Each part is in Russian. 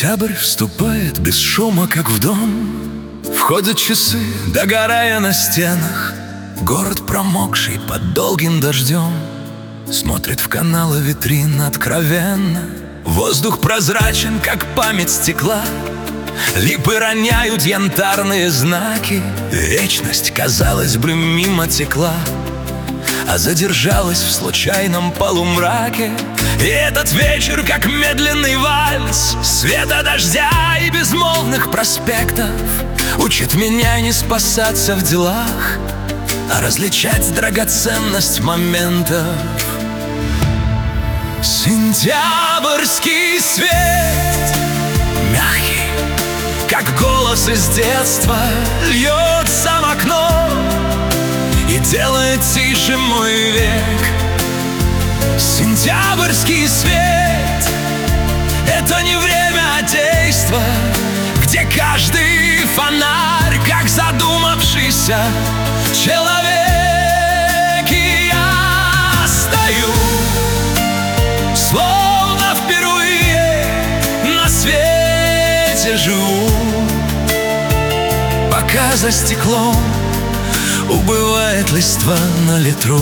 Сентябрь вступает без шума, как в дом. Входят часы, догорая на стенах. Город, промокший под долгим дождем, смотрит в каналы витрин откровенно. Воздух прозрачен, как память стекла. Липы роняют янтарные знаки. Вечность, казалось бы, мимо текла, а задержалась в случайном полумраке. И этот вечер, как медленный вальс света дождя и безмолвных проспектов, учит меня не спасаться в делах, а различать драгоценность моментов. Сентябрьский свет, мягкий, как голос из детства, льется в окно и делает тише мой век. Сентябрьский свет — это не время, а действо, где каждый фонарь, как задумавшийся человек. И я стою, словно впервые на свете живу, пока за стеклом убывает листва на ветру.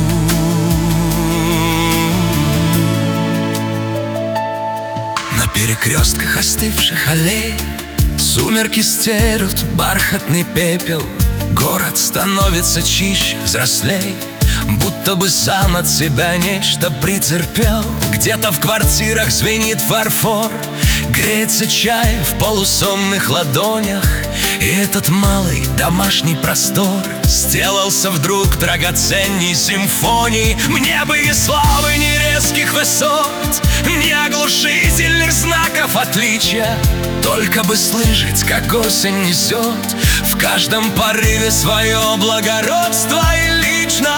На перекрестках остывших аллей сумерки стерют бархатный пепел. Город становится чище, взрослей, будто бы сам от себя нечто претерпел. Где-то в квартирах звенит фарфор, греется чай в полусонных ладонях. И этот малый домашний простор сделался вдруг драгоценней симфоний. Мне бы и славы, ни резких высот, ни оглушительных знаков отличия, только бы слышать, как осень несет в каждом порыве свое благородство и личность.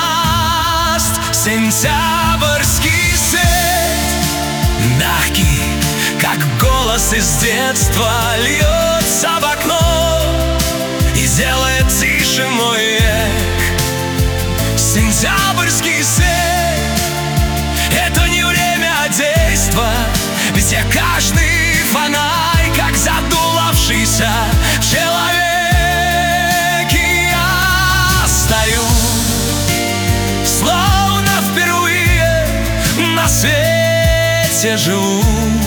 Сентябрьский свет, мягкий, как голос из детства, льется в окно и делает тише мой век. Сентябрьский свет — это не время, а действо, где каждый фонарь, как задулавшийся человек. И я стою, словно впервые на свете живу,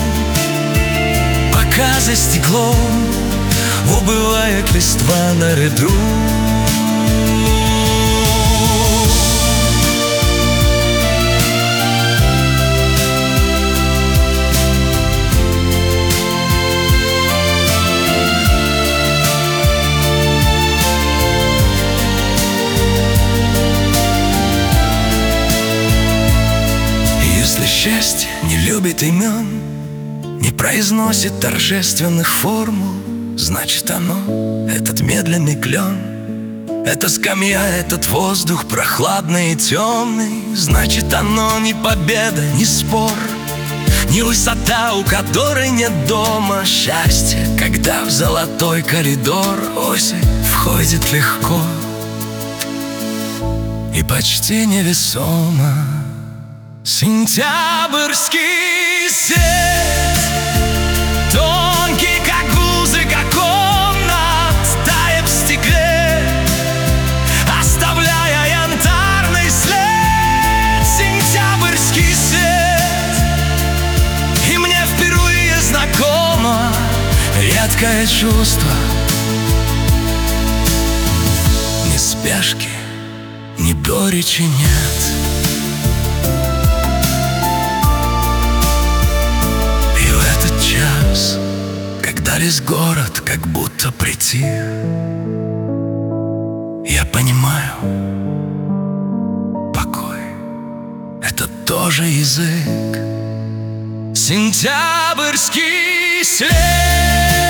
пока за стеклом убывает листва на ветру. Если счастье не любит имен, не произносит торжественных формул, значит оно, этот медленный клен, эта скамья, этот воздух прохладный и темный, значит оно не победа, не спор, не высота, у которой нет дома. Счастье, когда в золотой коридор осень входит легко и почти невесомо. Сентябрьский свет, тонкий, как музыка комнат, тает в стекле, оставляя янтарный след. Сентябрьский свет, и мне впервые знакомо редкое чувство. Ни спешки, ни горечи нет. Когда весь город как будто притих, я понимаю, покой — это тоже язык. Сентябрьский свет.